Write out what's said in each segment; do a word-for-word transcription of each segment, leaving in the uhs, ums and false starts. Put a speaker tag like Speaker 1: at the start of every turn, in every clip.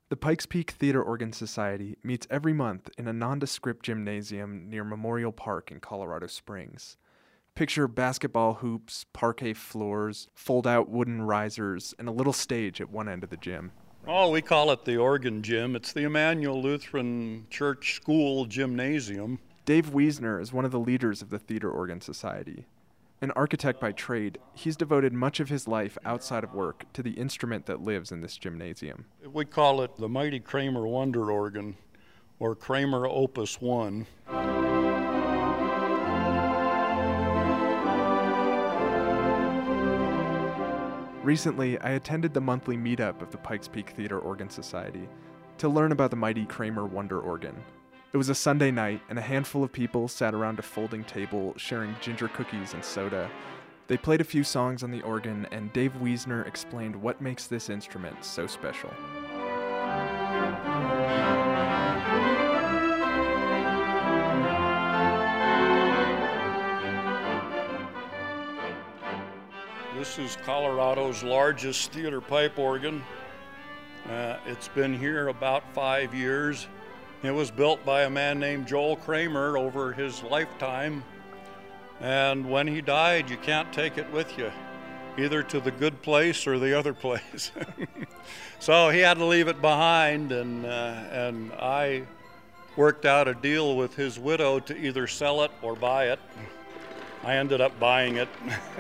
Speaker 1: The Pikes Peak Theater Organ Society meets every month in a nondescript gymnasium near Memorial Park in Colorado Springs. Picture basketball hoops, parquet floors, fold-out wooden risers, and a little stage at one end of the gym.
Speaker 2: Oh, we call it the organ gym. It's the Emmanuel Lutheran Church School Gymnasium.
Speaker 1: Dave Wiesner is one of the leaders of the Theater Organ Society. An architect by trade, he's devoted much of his life outside of work to the instrument that lives in this gymnasium.
Speaker 2: We call it the Mighty Kramer Wonder Organ, or Kramer Opus One.
Speaker 1: Recently, I attended the monthly meetup of the Pikes Peak Theater Organ Society to learn about the Mighty Kramer Wonder Organ. It was a Sunday night, and a handful of people sat around a folding table sharing ginger cookies and soda. They played a few songs on the organ, and Dave Wiesner explained what makes this instrument so special.
Speaker 2: This is Colorado's largest theater pipe organ. Uh, it's been here about five years. It was built by a man named Joel Kramer over his lifetime. And when he died, you can't take it with you, either to the good place or the other place. So he had to leave it behind, and, uh, and I worked out a deal with his widow to either sell it or buy it. I ended up buying it.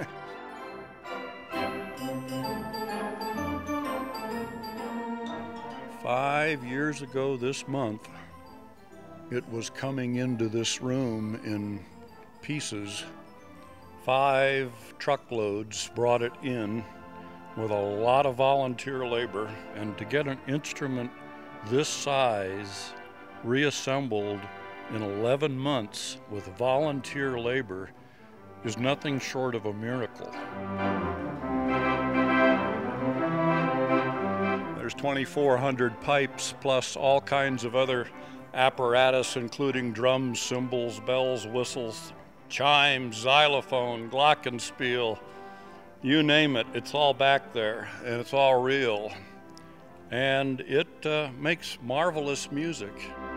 Speaker 2: Five years ago this month, it was coming into this room in pieces. Five truckloads brought it in with a lot of volunteer labor, and to get an instrument this size reassembled in eleven months with volunteer labor is nothing short of a miracle. There's twenty-four hundred pipes plus all kinds of other apparatus, including drums, cymbals, bells, whistles, chimes, xylophone, glockenspiel, you name it, it's all back there, and it's all real. And it uh, makes marvelous music.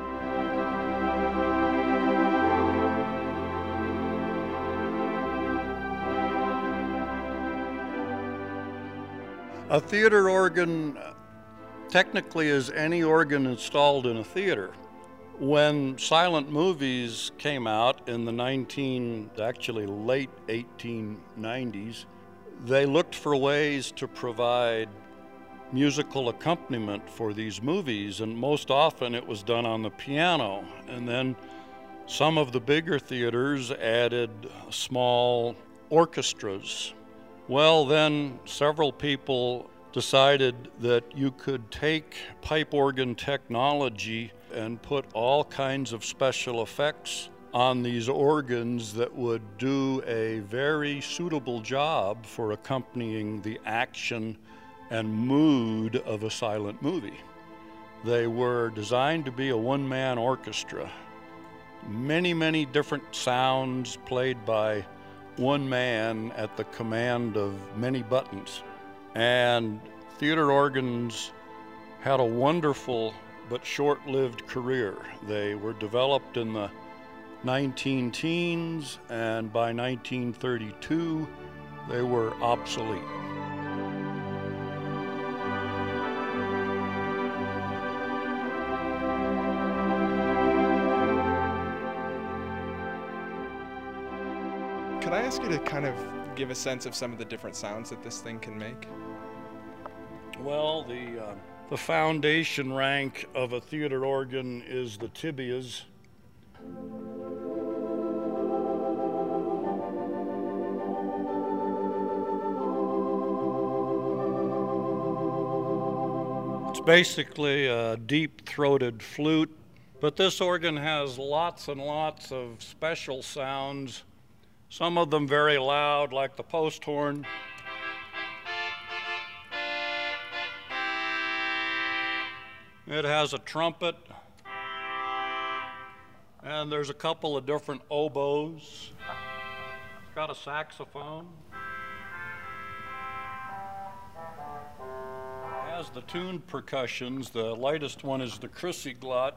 Speaker 2: A theater organ technically is any organ installed in a theater. When silent movies came out in the nineteen, actually late eighteen nineties, they looked for ways to provide musical accompaniment for these movies, and most often it was done on the piano. And then some of the bigger theaters added small orchestras. Well, then several people decided that you could take pipe organ technology and put all kinds of special effects on these organs that would do a very suitable job for accompanying the action and mood of a silent movie. They were designed to be a one-man orchestra. Many, many different sounds played by one man at the command of many buttons. And theater organs had a wonderful but short-lived career. They were developed in the nineteen teens, and by nineteen thirty-two, they were obsolete.
Speaker 3: Could I ask you to kind of give a sense of some of the different sounds that this thing can make?
Speaker 2: Well, the, uh, the foundation rank of a theater organ is the tibias. It's basically a deep-throated flute, but this organ has lots and lots of special sounds, some of them very loud, like the post horn. It has a trumpet, and there's a couple of different oboes. It's got a saxophone. It has the tuned percussions. The lightest one is the Cruciglot.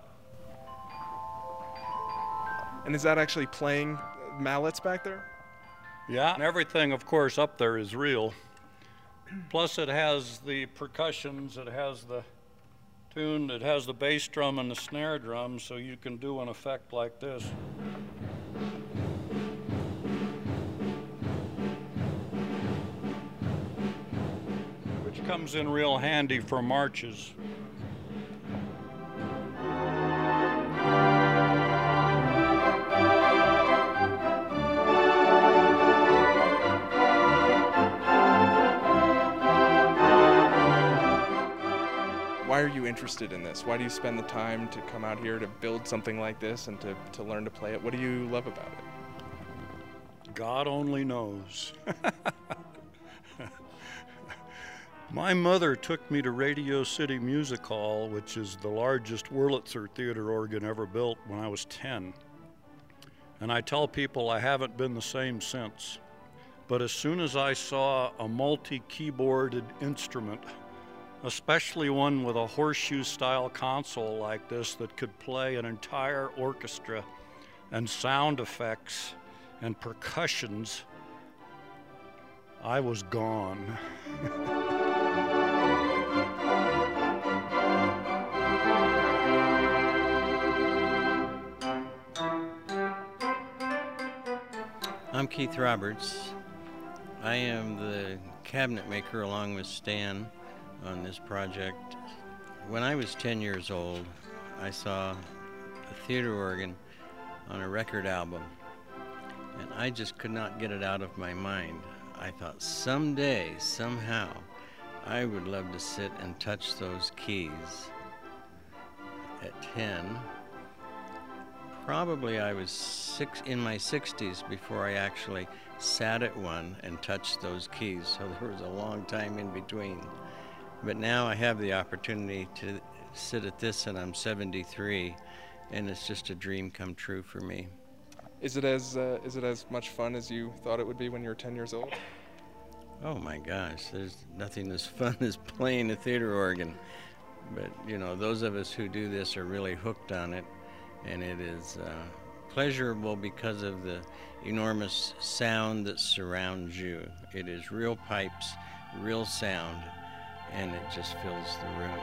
Speaker 3: And is that actually playing mallets back there?
Speaker 2: Yeah, and everything, of course, up there is real. Plus it has the percussions, it has the tuned, it has the bass drum and the snare drum, so you can do an effect like this. Which comes in real handy for marches.
Speaker 3: Why are you interested in this? Why do you spend the time to come out here to build something like this and to, to learn to play it? What do you love about it?
Speaker 2: God only knows. My mother took me to Radio City Music Hall, which is the largest Wurlitzer theater organ ever built, when I was ten. And I tell people I haven't been the same since. But as soon as I saw a multi-keyboarded instrument, especially one with a horseshoe-style console like this that could play an entire orchestra and sound effects and percussions, I was gone.
Speaker 4: I'm Keith Roberts. I am the cabinet maker along with Stan on this project. When I was ten years old, I saw a theater organ on a record album, and I just could not get it out of my mind. I thought someday, somehow, I would love to sit and touch those keys. At ten, probably I was six, in my sixties before I actually sat at one and touched those keys, so there was a long time in between. But now I have the opportunity to sit at this, and I'm seventy-three, and it's just a dream come true for me.
Speaker 3: Is it as uh, is it as much fun as you thought it would be when you were ten years old?
Speaker 4: Oh my gosh, there's nothing as fun as playing a theater organ. But you know, those of us who do this are really hooked on it, and it is uh, pleasurable because of the enormous sound that surrounds you. It is real pipes, real sound, and it just fills the room.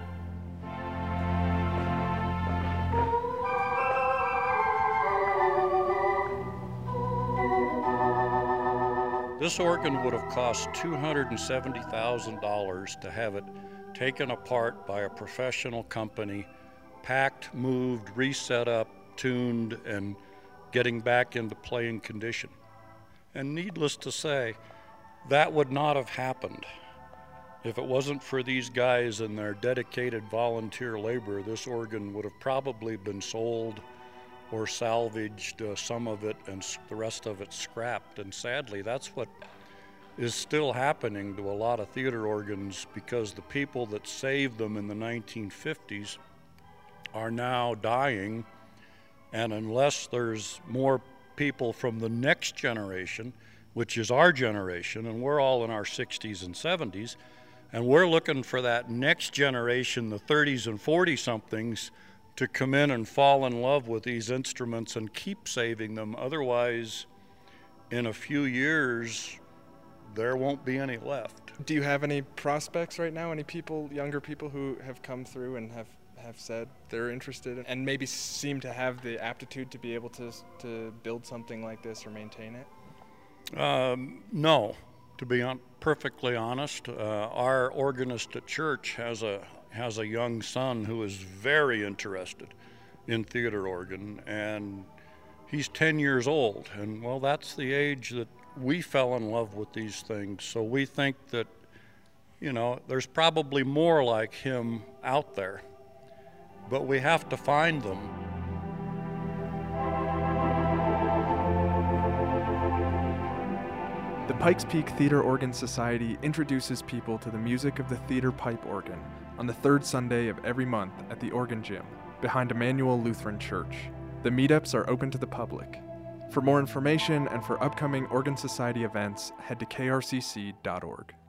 Speaker 2: This organ would have cost two hundred seventy thousand dollars to have it taken apart by a professional company, packed, moved, reset up, tuned, and getting back into playing condition. And needless to say, that would not have happened. If it wasn't for these guys and their dedicated volunteer labor, this organ would have probably been sold or salvaged, uh, some of it, and the rest of it scrapped. And sadly, that's what is still happening to a lot of theater organs, because the people that saved them in the nineteen fifties are now dying. And unless there's more people from the next generation, which is our generation, and we're all in our sixties and seventies, and we're looking for that next generation, the thirties and forty-somethings, to come in and fall in love with these instruments and keep saving them. Otherwise, in a few years, there won't be any left.
Speaker 3: Do you have any prospects right now? Any people, younger people who have come through and have, have said they're interested in, and maybe seem to have the aptitude to be able to, to build something like this or maintain it?
Speaker 2: Um, no. To be on, perfectly honest, uh, our organist at church has a has a young son who is very interested in theater organ, and he's ten years old, and well, that's the age that we fell in love with these things. So we think that, you know, there's probably more like him out there, but we have to find them.
Speaker 1: The Pikes Peak Theater Organ Society introduces people to the music of the theater pipe organ on the third Sunday of every month at the Organ Gym, behind Emmanuel Lutheran Church. The meetups are open to the public. For more information and for upcoming Organ Society events, head to k r c c dot org.